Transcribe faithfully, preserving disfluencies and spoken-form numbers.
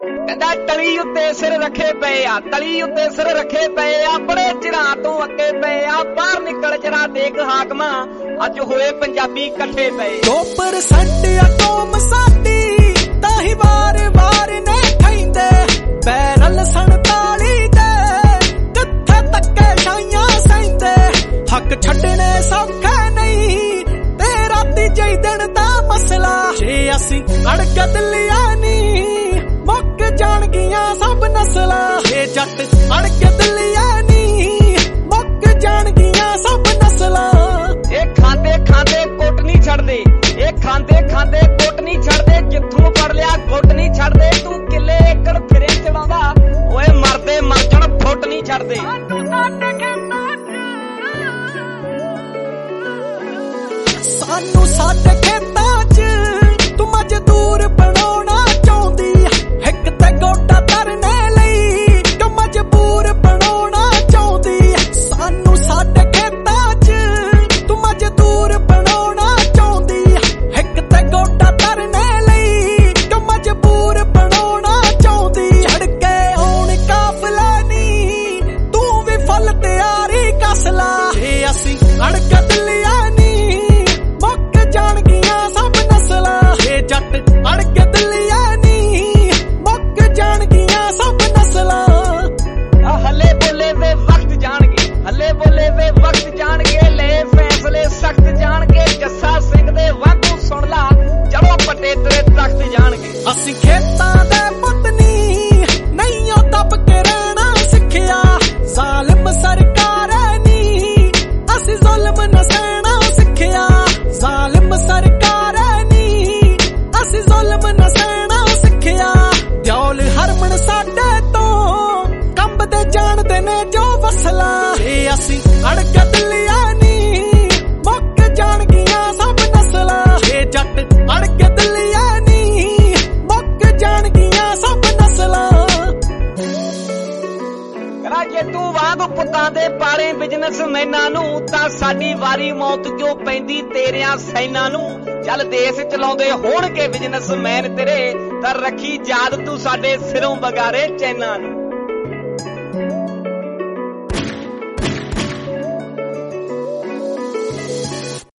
ਕਹਿੰਦਾ ਟਲੀ ਉੱਤੇ ਸਿਰ ਰੱਖੇ ਪਏ ਆ, ਤਲੀ ਉੱਤੇ ਸਿਰ ਰੱਖੇ ਪਏ ਆ, ਬੜੇ ਚਿਰਾਂ ਤੋਂ ਅੱਗੇ ਪਏ ਆ, ਬਾਹਰ ਨਿਕਲ ਜਰਾ ਦੇਖ ਹਾਕਮਾਂ, ਅੱਜ ਹੋਏ ਪੰਜਾਬੀ ਇਕੱਠੇ ਪਏ। ਦੋ ਪਰਸੈਂਟ ਆ ਕੌਮ ਸਾਡੀ ਤਾਂ ਹੀ ਵਾਰ ਵਾਰ ਨੇ ਖੈਂਦੇ, ਬੈਰਲ ਸੰਤਾਲੀ ਦੇ ਕਿੱਥੇ ਤੱਕੇ ਛਾਈਆਂ ਸੈਂਦੇ, ਹੱਕ ਛੱਡਣੇ ਸੌਖੇ ਨਹੀਂ ਤੇ ਰਾਤੀ ਜਈ ਦਿਨ ਦਾ ਮਸਲਾ, ਜੇ ਅਸੀਂ ਅੜਕ ਦਿੱਲੀਆਂ ਨੀ ਮੁੱਕ ਜਾਣਗੀਆਂ ਸਭ ਨਸਲਾਂ, ਜੇ ਜੱਟ ਅੜਕ ਦਿੱਲੀਆਂ ਨੀ ਮੁੱਕ ਜਾਣਗੀਆਂ ਸਭ ਨਸਲਾਂ। ਇਹ ਖਾਂਦੇ ਖਾਂਦੇ ਕੁੱਟ ਨਹੀਂ ਛੱਡਦੇ, ਇਹ ਖਾਂਦੇ ਖਾਂਦੇ ਕੁੱਟ ਨਹੀਂ ਛੱਡਦੇ, ਜਿੱਥੋਂ ਫੜ ਲਿਆ ਗੁੱਟ ਨਹੀਂ ਛੱਡਦੇ, ਤੂੰ ਕਿੱਲੇ ਏਕੜ ਫਿਰੇ ਚੜਾਉਂਦਾ, ਓਏ ਮਰਦੇ ਮਰ ਜਾਣ ਫੁੱਟ ਨਹੀਂ ਛੱਡਦੇ। ਸਾਨੂੰ ਸਾਡੇ ਖੇਤਾਂ 'ਚ ਤੂੰ ਮਜ਼ਦੂਰ ਬਣਾਉਣਾ ਚਾਹੁੰਦੀ, ਹਿੱਕ ਤੇ ਗੋਡਾ ਧਰਨੇ ਲਈ ਤੂੰ ਮਜਬੂਰ ਬਣਾਉਣਾ ਚਾਹੁੰਦੀ, ਸਾਨੂੰ ਸਾਡੇ ਖੇਤਾਂ 'ਚ ਤੂੰ ਮਜ਼ਦੂਰ ਬਣਾਉਣਾ ਚਾਹੁੰਦੀ, ਹਿੱਕ ਤੇ ਗੋਡਾ ਧਰਨੇ ਲਈ ਤੂੰ ਮਜਬੂਰ ਬਣਾਉਣਾ ਚਾਹੁੰਦੀ, ਚੜ ਕੇ ਆਉਣ ਕਾਫਲਾ ਨੀ ਤੂੰ ਵੀ ਫੁੱਲ ਤਿਆਰੀ ਕੱਸ ਲਾ, ਜੇ ਅਸੀਂ ਅੜਕ ਦਿੱਲੀਆਂ ਨੀ ਮੁੱਕ ਜਾਣਗੀਆਂ ਸਭ ਨਸਲਾਂ, ਜੇ ਜੱਟ ਅੜਕ ਦਿੱਲੀਆਂ ਨੀ ਮੁੱਕ ਜਾਣਗੀਆਂ ਸਭ ਨਸਲਾਂ। ਆ ਹੱਲੇ ਬੋਲੇ ਵੇ ਵਕਤ ਜਾਣਗੇ, ਹੱਲੇ ਬੋਲੇ ਵੇ ਵਕਤ ਜਾਣਗੇ, ਲੈ ਫੈਸਲੇ ਸਖਤ ਜਾਣਗੇ, ਜੱਸਾ ਸਿੰਘ ਦੇ ਵਾਂਗੂ ਸੁਣ ਲਾ ਜਦੋਂ ਪੱਟੇ ਤੇਰੇ ਤਖਤ ਜਾਣਗੇ। ਅਸੀਂ ਖੇਤਾਂ ਦੇ ਪੁੱਤ ਨੀ ਨਹੀਂ ਉਹ ਦੱਬ ਕੇ ਰਹਿਣਾ ਸਿੱਖਿਆ, ਜ਼ਾਲਿਮ ਸਰਕਾਰ ਨੀ ਅਸੀਂ ਜ਼ੁਲਮ ਨਾ ਸਹਿਣਾ ਸਿੱਖਿਆ, ਜ਼ਾਲਿਮ ਸਰਕਾਰ ਨੀ ਅਸੀਂ ਜ਼ੁਲਮ ਨਾ ਸਹਿਣਾ ਸਿੱਖਿਆ, ਦਿਓਲ ਹਰਮਨ ਸਾਡੇ ਤੋਂ ਕੰਬਦੇ ਜਾਣਦੇ ਨੇ ਜੋ ਵਸਲਾ, ਜੇ ਅਸੀਂ ਅੜਕ ਦਿੱਲੀਆਂ ਨੀ ਮੁੱਕ ਜਾਣਗੀਆਂ ਸਭ ਨਸਲਾਂ, ਜੇ ਜੱਟ ਅੜਕ ਦਿੱਲੀਆਂ ਨੀ ਮੁੱਕ ਜਾਣਗੀਆਂ ਸਭ ਨਸਲਾਂ। ਕਰਾ ਜੇ ਤੂੰ ਵਾਂਗ ਪੁੱਤਾਂ ਦੇ ਪਾਲੇ ਬਿਜ਼ਨਸਮੈਨਾਂ ਨੂੰ, ਤਾਂ ਸਾਡੀ ਵਾਰੀ ਮੌਤ ਕਿਉਂ ਪੈਂਦੀ ਤੇਰਿਆਂ ਸੈਨਾਂ ਨੂੰ, ਚੱਲ ਦੇਸ਼ ਚਲਾਉਂਦੇ ਹੋਣਗੇ ਬਿਜ਼ਨਸਮੈਨ ਤੇਰੇ, ਤਾਂ ਰੱਖੀ ਯਾਦ ਤੂੰ ਸਾਡੇ ਸਿਰੋਂ ਬਗਾਰੇ ਚੈਨਾਂ ਨੂੰ।